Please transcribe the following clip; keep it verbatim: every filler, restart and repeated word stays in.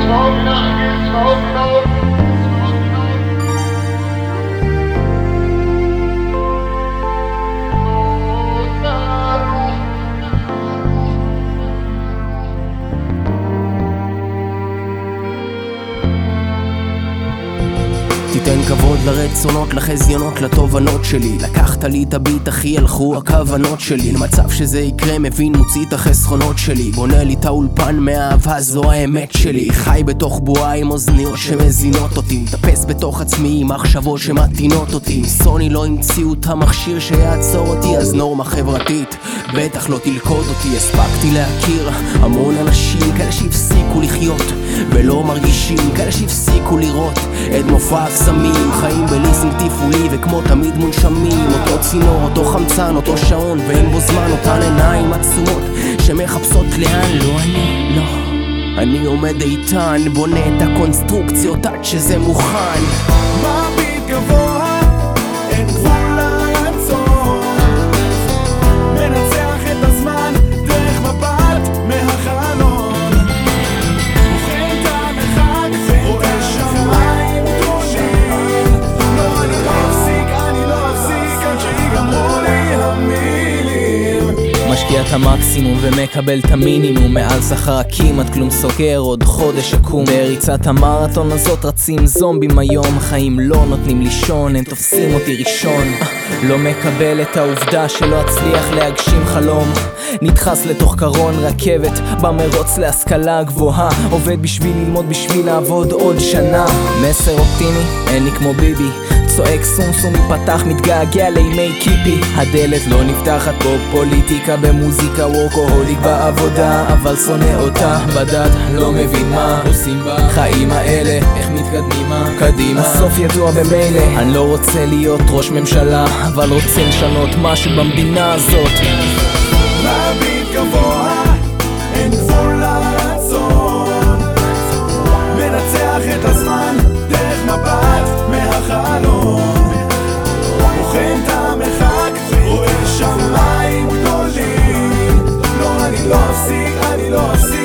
תיתן כבוד לרצונות, לחזיונות, לתובנות שלי. לקחת לי את הביט, אחי, הלכו הכוונות שלי. למצב שזה יקרה, מבין, מוציא את החסכונות שלי. בונה לי את האולפן מהאהבה, זו האמת שלי. חי בתוך בועה עם אוזניות שמזינות אותי. מטפס בתוך עצמי עם מחשבות שמתינות אותי. סוני לא המציאו את המכשיר שיעצור אותי, אז נורמה חברתית בטח לא תלכוד אותי. הספקתי להכיר המון אנשים, כאלה שהפסיקו לחיות ולא מרגישים, כאלה שהפסיקו לראות את מופע הקסמים. חיים בליסינג תפעולי וכמו תמיד מונשמים. אותו צינור, אותו חמצן, אותו שעון ואין בו זמן. אותן עיניים עצומות שמחפשות לאן. לא אני, לא אני עומד איתן, בונה את הקונסטרוקציות עד שזה מוכן. מביט גבוה, אין גבול לרצון, מנצח את הזמן דרך מבט מהחלון. בוחן את המרחק, רואה שמיים גדולים. לא, אני לא אפסיק, אני לא אפסיק עד שיגמרו לי המילים. משקיע את המקסימום ומקבל את המינימום. מעל שכר כמעט כלום, סוגר עוד חודש אקום. בריצת המרתון הזאת רצים זומבים היום. חיים לא נותנים לישון, הם תופסים אותי ראשון. לא מקבל את העובדה שלא אצליח להגשים חלום. נדחס לתוך קרון רכבת במרוץ להשכלה גבוהה. עובד בשביל ללמוד, בשביל לעבוד עוד שנה. מסר אופטימי, אין לי כמו ביבי. צועק סום סום מפתח, מתגעגע לימי קיפי. הדלת לא נפתחת פה, פוליטיקה במוזיקה, וורקוהוליק בעבודה, אבל שונא אותה בדד, לא מבין מה עושים בחיים האלה, איך מתקדמים קדימה. הסוף ידוע במילא, אני לא רוצה להיות ראש ממשלה, אבל רוצה לשנות משהו במדינה הזאת. מביט גבוה, אין גבול לרצון, מנצח את הזמן דרך מבט מהחלון. בוחן את המרחק, רואה שמיים גדולים. לא, אני לא אפסיק, אני לא אפסיק